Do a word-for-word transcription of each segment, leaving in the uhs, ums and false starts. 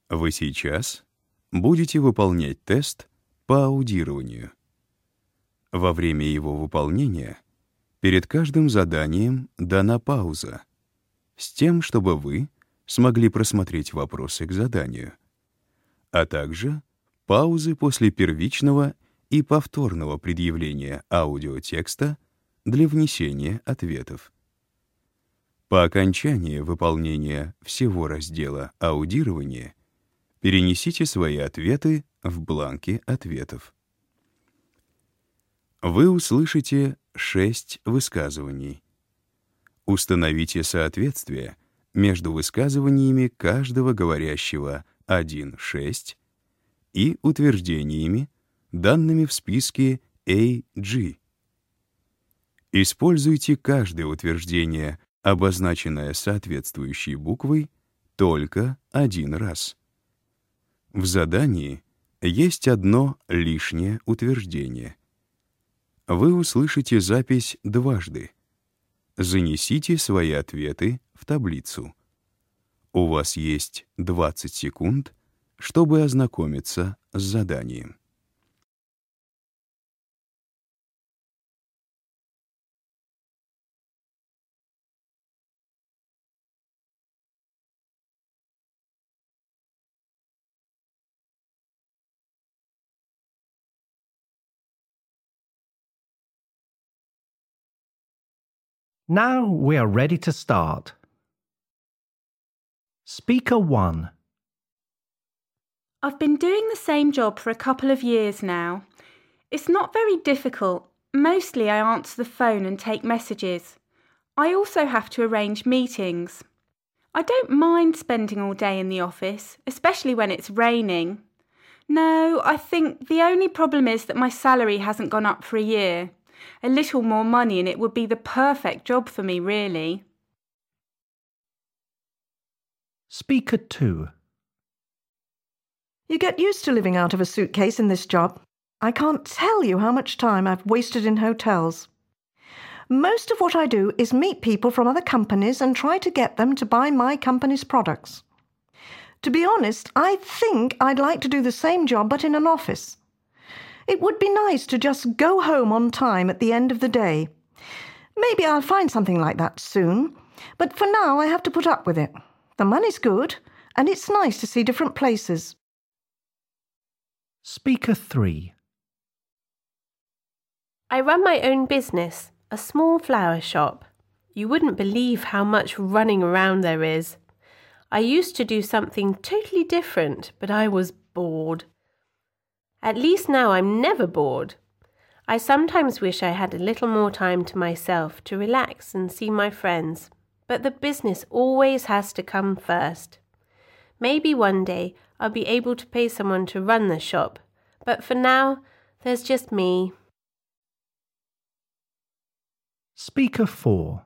Вы сейчас будете выполнять тест по аудированию. Во время его выполнения перед каждым заданием дана пауза, с тем, чтобы вы смогли просмотреть вопросы к заданию, а также паузы после первичного и повторного предъявления аудиотекста для внесения ответов. По окончании выполнения всего раздела аудирования перенесите свои ответы в бланки ответов. Вы услышите шесть высказываний. Установите соответствие между высказываниями каждого говорящего один шесть и утверждениями, данными в списке эй джи. Используйте каждое утверждение, обозначенное соответствующей буквой, только один раз. В задании есть одно лишнее утверждение. Вы услышите запись дважды. Занесите свои ответы в таблицу. У вас есть двадцать секунд, чтобы ознакомиться с заданием. Now we are ready to start. Speaker one. I've been doing the same job for a couple of years now. It's not very difficult. Mostly I answer the phone and take messages. I also have to arrange meetings. I don't mind spending all day in the office, especially when it's raining. No, I think the only problem is that my salary hasn't gone up for a year. A little more money and it would be the perfect job for me, really. Speaker two. You get used to living out of a suitcase in this job. I can't tell you how much time I've wasted in hotels. Most of what I do is meet people from other companies and try to get them to buy my company's products. To be honest, I think I'd like to do the same job but in an office. It would be nice to just go home on time at the end of the day. Maybe I'll find something like that soon, but for now I have to put up with it. The money's good, and it's nice to see different places. Speaker three. I run my own business, a small flower shop. You wouldn't believe how much running around there is. I used to do something totally different, but I was bored. At least now I'm never bored. I sometimes wish I had a little more time to myself to relax and see my friends, but the business always has to come first. Maybe one day I'll be able to pay someone to run the shop, but for now, there's just me. Speaker four.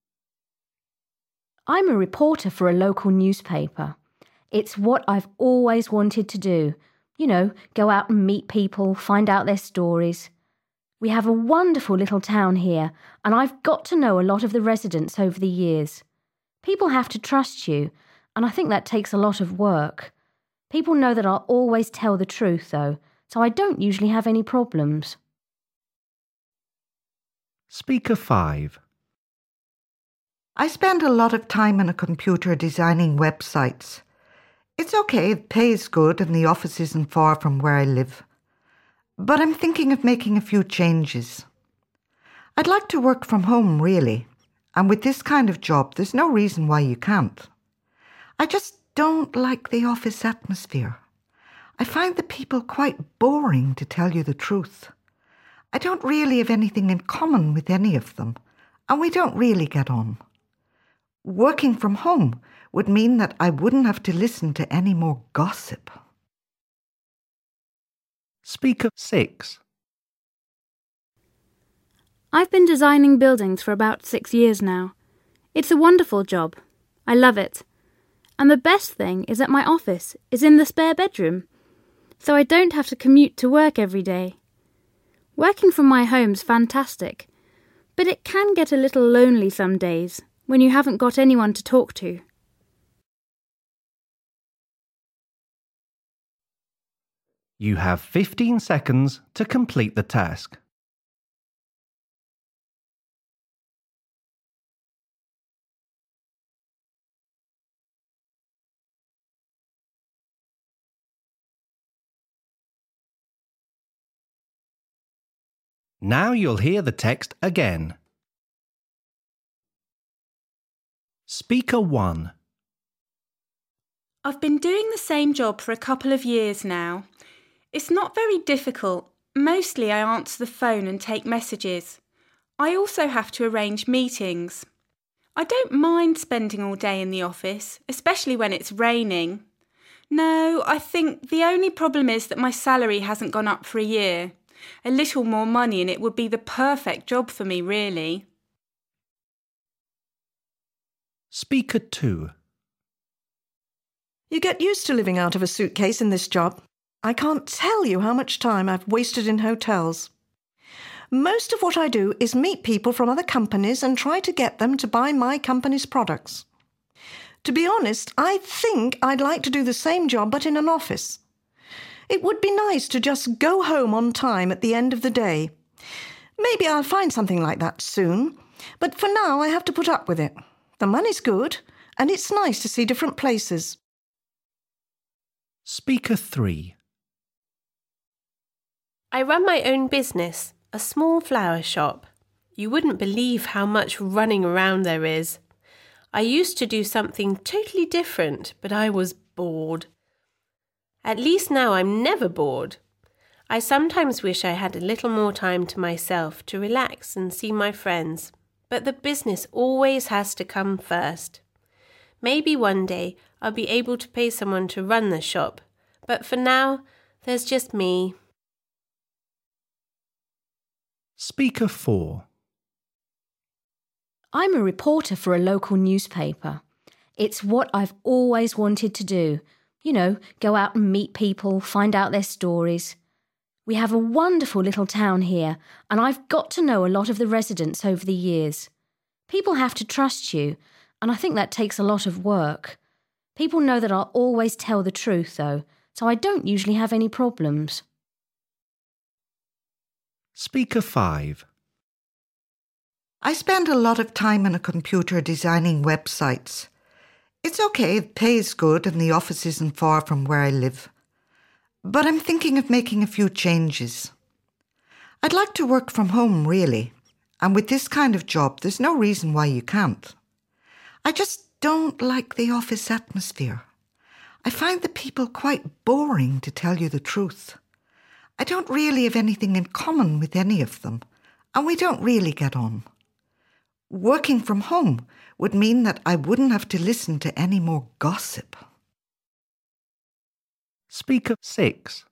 I'm a reporter for a local newspaper. It's what I've always wanted to do. You know, go out and meet people, find out their stories. We have a wonderful little town here, and I've got to know a lot of the residents over the years. People have to trust you, and I think that takes a lot of work. People know that I'll always tell the truth, though, so I don't usually have any problems. Speaker five. I spend a lot of time on a computer designing websites. It's okay, the pay is good and the office isn't far from where I live. But I'm thinking of making a few changes. I'd like to work from home, really. And with this kind of job, there's no reason why you can't. I just don't like the office atmosphere. I find the people quite boring, to tell you the truth. I don't really have anything in common with any of them, and we don't really get on. Working from home would mean that I wouldn't have to listen to any more gossip. Speaker six. I've been designing buildings for about six years now. It's a wonderful job. I love it. And the best thing is that my office is in the spare bedroom, so I don't have to commute to work every day. Working from my home's fantastic, but it can get a little lonely some days when you haven't got anyone to talk to. You have fifteen seconds to complete the task. Now you'll hear the text again. Speaker one. I've been doing the same job for a couple of years now. It's not very difficult. Mostly I answer the phone and take messages. I also have to arrange meetings. I don't mind spending all day in the office, especially when it's raining. No, I think the only problem is that my salary hasn't gone up for a year. A little more money and it would be the perfect job for me, really. Speaker two. You get used to living out of a suitcase in this job. I can't tell you how much time I've wasted in hotels. Most of what I do is meet people from other companies and try to get them to buy my company's products. To be honest, I think I'd like to do the same job but in an office. It would be nice to just go home on time at the end of the day. Maybe I'll find something like that soon, but for now I have to put up with it. The money's good, and it's nice to see different places. Speaker three. I run my own business, a small flower shop. You wouldn't believe how much running around there is. I used to do something totally different, but I was bored. At least now I'm never bored. I sometimes wish I had a little more time to myself to relax and see my friends, but the business always has to come first. Maybe one day I'll be able to pay someone to run the shop, but for now, there's just me. Speaker four. I'm a reporter for a local newspaper. It's what I've always wanted to do. You know, go out and meet people, find out their stories. We have a wonderful little town here, and I've got to know a lot of the residents over the years. People have to trust you, and I think that takes a lot of work. People know that I'll always tell the truth, though, so I don't usually have any problems. Speaker five. I spend a lot of time on a computer designing websites. It's okay, the pay is good and the office isn't far from where I live. But I'm thinking of making a few changes. I'd like to work from home, really. And with this kind of job, there's no reason why you can't. I just don't like the office atmosphere. I find the people quite boring, to tell you the truth. I don't really have anything in common with any of them, and we don't really get on. Working from home would mean that I wouldn't have to listen to any more gossip. Speaker six.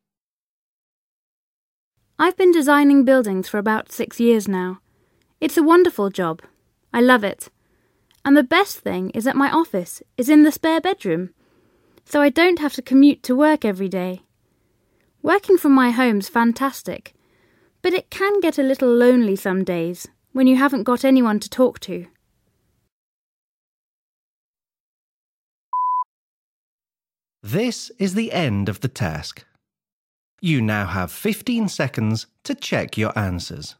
I've been designing buildings for about six years now. It's a wonderful job. I love it. And the best thing is that my office is in the spare bedroom, so I don't have to commute to work every day. Working from my home's fantastic, but it can get a little lonely some days when you haven't got anyone to talk to. This is the end of the task. You now have fifteen seconds to check your answers.